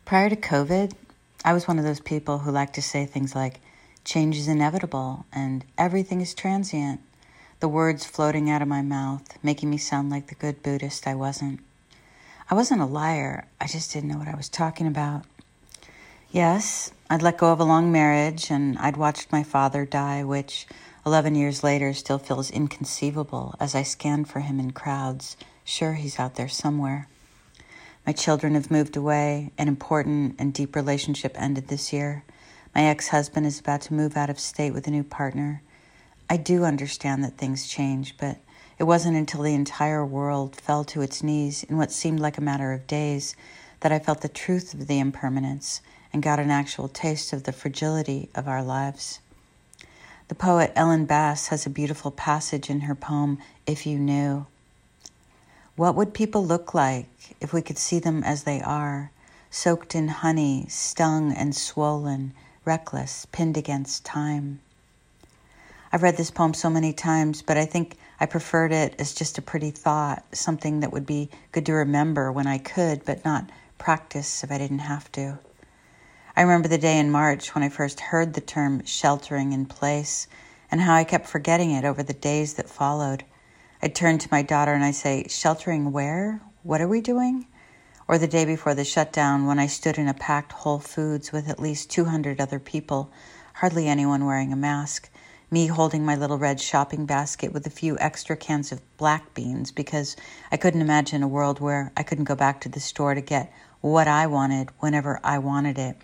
Prior to COVID, I was one of those people who like to say things like, change is inevitable and everything is transient. The words floating out of my mouth, making me sound like the good Buddhist I wasn't. I wasn't a liar, I just didn't know what I was talking about. Yes, I'd let go of a long marriage and I'd watched my father die, which 11 years later still feels inconceivable as I scan for him in crowds. Sure, he's out there somewhere. My children have moved away. An important and deep relationship ended this year. My ex-husband is about to move out of state with a new partner. I do understand that things change, but it wasn't until the entire world fell to its knees in what seemed like a matter of days that I felt the truth of the impermanence and got an actual taste of the fragility of our lives. The poet Ellen Bass has a beautiful passage in her poem, If You Knew. What would people look like if we could see them as they are, soaked in honey, stung and swollen, reckless, pinned against time? I've read this poem so many times, but I think I preferred it as just a pretty thought, something that would be good to remember when I could, but not practice if I didn't have to. I remember the day in March when I first heard the term sheltering in place and how I kept forgetting it over the days that followed. I'd turn to my daughter and I'd say, sheltering where? What are we doing? Or the day before the shutdown when I stood in a packed Whole Foods with at least 200 other people, hardly anyone wearing a mask, me holding my little red shopping basket with a few extra cans of black beans because I couldn't imagine a world where I couldn't go back to the store to get what I wanted whenever I wanted it.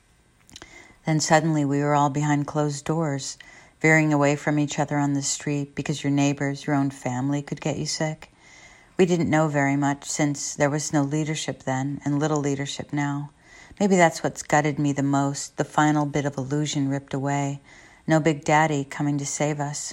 Then suddenly we were all behind closed doors, veering away from each other on the street because your neighbors, your own family could get you sick. We didn't know very much since there was no leadership then and little leadership now. Maybe that's what's gutted me the most, the final bit of illusion ripped away. No Big Daddy coming to save us.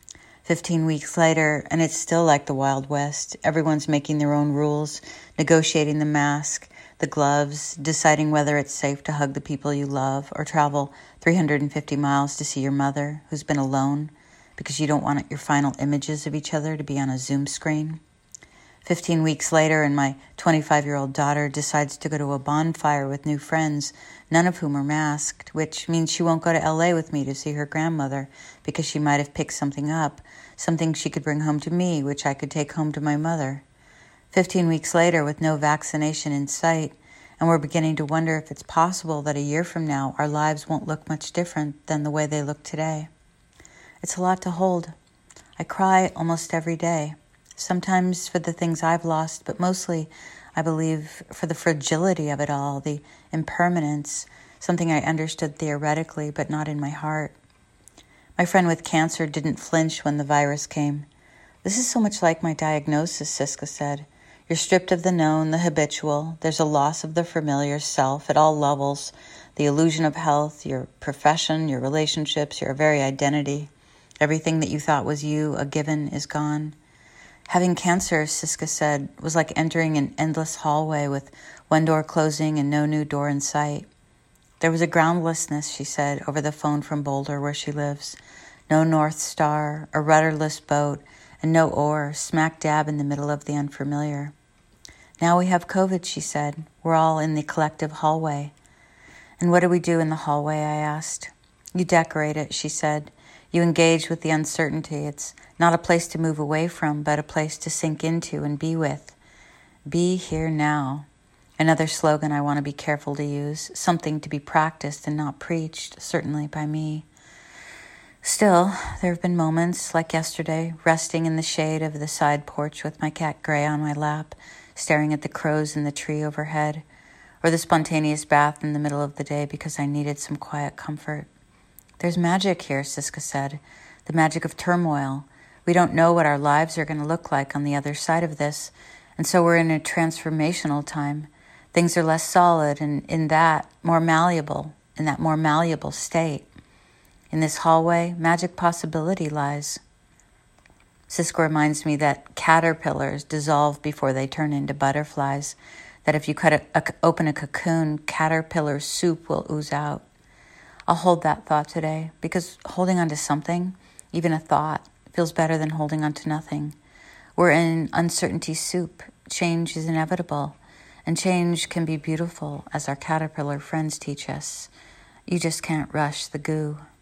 15 weeks later, and it's still like the Wild West. Everyone's making their own rules, negotiating the mask, the gloves, deciding whether it's safe to hug the people you love or travel 350 miles to see your mother who's been alone because you don't want your final images of each other to be on a Zoom screen. 15 weeks later, and my 25-year-old daughter decides to go to a bonfire with new friends, none of whom are masked, which means she won't go to LA with me to see her grandmother because she might have picked something up, something she could bring home to me, which I could take home to my mother. 15 weeks later, with no vaccination in sight, and we're beginning to wonder if it's possible that a year from now our lives won't look much different than the way they look today. It's a lot to hold. I cry almost every day, sometimes for the things I've lost, but mostly, I believe, for the fragility of it all, the impermanence, something I understood theoretically, but not in my heart. My friend with cancer didn't flinch when the virus came. This is so much like my diagnosis, Siska said. You're stripped of the known, the habitual. There's a loss of the familiar self at all levels, the illusion of health, your profession, your relationships, your very identity. Everything that you thought was you, a given, is gone. Having cancer, Siska said, was like entering an endless hallway with one door closing and no new door in sight. There was a groundlessness, she said, over the phone from Boulder where she lives. No North Star, a rudderless boat, and no oar, smack dab in the middle of the unfamiliar. Now we have COVID, she said. We're all in the collective hallway. And what do we do in the hallway, I asked. You decorate it, she said. You engage with the uncertainty. It's not a place to move away from, but a place to sink into and be with. Be here now. Another slogan I want to be careful to use, something to be practiced and not preached, certainly by me. Still, there have been moments, like yesterday, resting in the shade of the side porch with my cat Gray on my lap, staring at the crows in the tree overhead, or the spontaneous bath in the middle of the day because I needed some quiet comfort. There's magic here, Siska said, the magic of turmoil. We don't know what our lives are going to look like on the other side of this, and so we're in a transformational time. Things are less solid and in that more malleable state. In this hallway, magic possibility lies. Siska reminds me that caterpillars dissolve before they turn into butterflies, that if you open a cocoon, caterpillar soup will ooze out. I'll hold that thought today, because holding on to something, even a thought, feels better than holding on to nothing. We're in uncertainty soup. Change is inevitable. And change can be beautiful, as our caterpillar friends teach us. You just can't rush the goo.